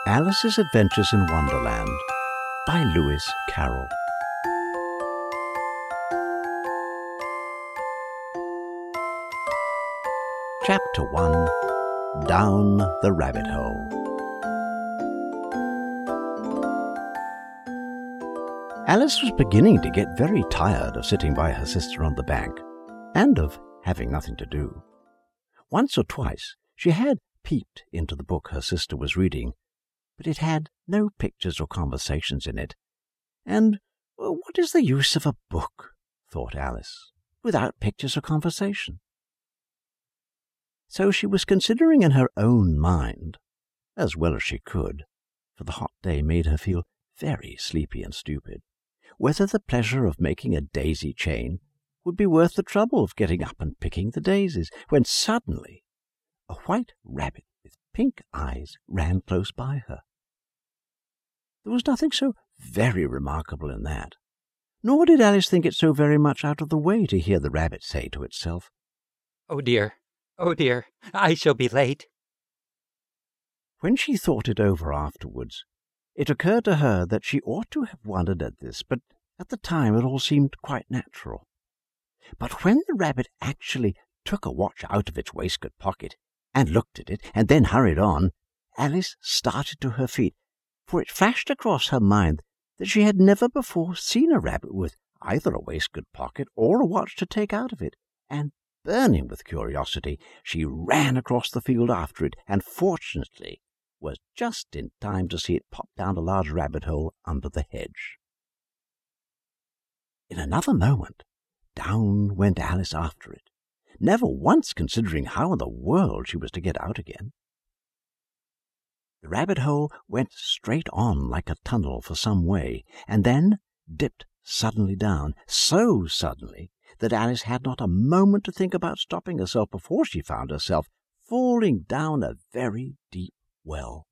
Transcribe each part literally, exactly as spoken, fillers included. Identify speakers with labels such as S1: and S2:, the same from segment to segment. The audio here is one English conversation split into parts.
S1: Alice's Adventures in Wonderland by Lewis Carroll. Chapter one. Down the Rabbit Hole. Alice was beginning to get very tired of sitting by her sister on the bank, and of having nothing to do. Once or twice she had peeped into the book her sister was reading, but it had no pictures or conversations in it. And well, what is the use of a book, thought Alice, without pictures or conversation? So she was considering in her own mind, as well as she could, for the hot day made her feel very sleepy and stupid, whether the pleasure of making a daisy chain would be worth the trouble of getting up and picking the daisies, when suddenly a white rabbit with pink eyes ran close by her. There was nothing so very remarkable in that, nor did Alice think it so very much out of the way to hear the rabbit say to itself,
S2: "Oh dear, oh dear, I shall be late."
S1: When she thought it over afterwards, it occurred to her that she ought to have wondered at this, but at the time it all seemed quite natural. But when the rabbit actually took a watch out of its waistcoat pocket and looked at it, and then hurried on, Alice started to her feet, for it flashed across her mind that she had never before seen a rabbit with either a waistcoat pocket or a watch to take out of it, and, burning with curiosity, she ran across the field after it, and fortunately was just in time to see it pop down a large rabbit hole under the hedge. In another moment, down went Alice after it, never once considering how in the world she was to get out again. The rabbit hole went straight on like a tunnel for some way, and then dipped suddenly down, so suddenly that Alice had not a moment to think about stopping herself before she found herself falling down a very deep well.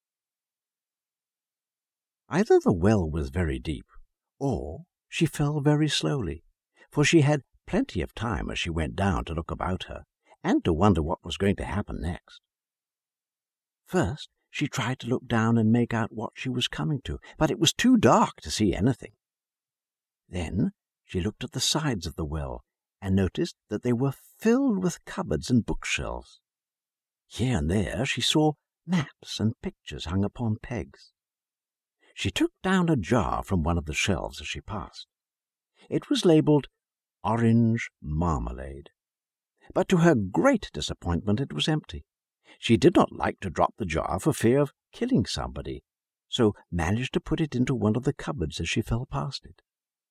S1: Either the well was very deep, or she fell very slowly, for she had plenty of time as she went down to look about her, and to wonder what was going to happen next. First, she tried to look down and make out what she was coming to, but it was too dark to see anything. Then she looked at the sides of the well, and noticed that they were filled with cupboards and bookshelves. Here and there she saw maps and pictures hung upon pegs. She took down a jar from one of the shelves as she passed. It was labelled Orange Marmalade, but to her great disappointment it was empty. She did not like to drop the jar for fear of killing somebody, so managed to put it into one of the cupboards as she fell past it.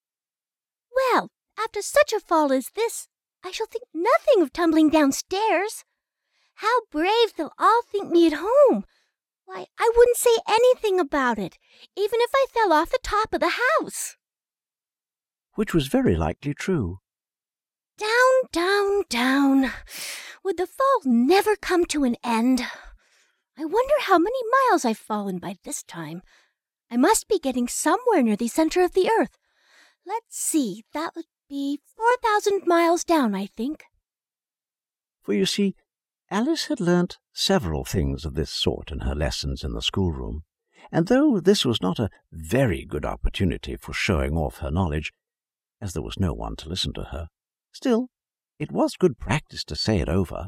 S3: Well, after such a fall as this, I shall think nothing of tumbling downstairs. How brave they'll all think me at home! Why, I wouldn't say anything about it, even if I fell off the top of the house.
S1: Which was very likely true.
S3: Down, down, down. Would the fall never come to an end? I wonder how many miles I've fallen by this time. I must be getting somewhere near the center of the earth. Let's see, that would be four thousand miles down, I think.
S1: For you see, Alice had learnt several things of this sort in her lessons in the schoolroom, and though this was not a very good opportunity for showing off her knowledge, as there was no one to listen to her, still, it was good practice to say it over.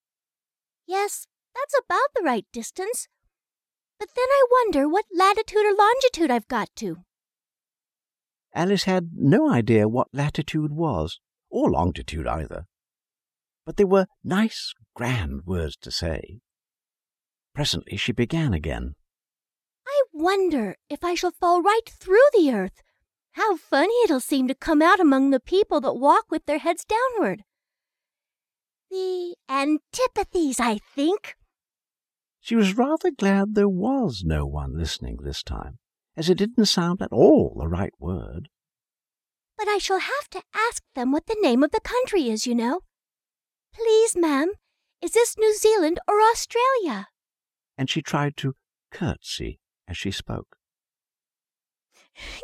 S3: Yes, that's about the right distance. But then I wonder what latitude or longitude I've got to.
S1: Alice had no idea what latitude was, or longitude either. But they were nice, grand words to say. Presently she began again.
S3: I wonder if I shall fall right through the earth. How funny it'll seem to come out among the people that walk with their heads downward. The antipathies, I think.
S1: She was rather glad there was no one listening this time, as it didn't sound at all the right word.
S3: But I shall have to ask them what the name of the country is, you know. Please, ma'am, is this New Zealand or Australia?
S1: And she tried to curtsy as she spoke.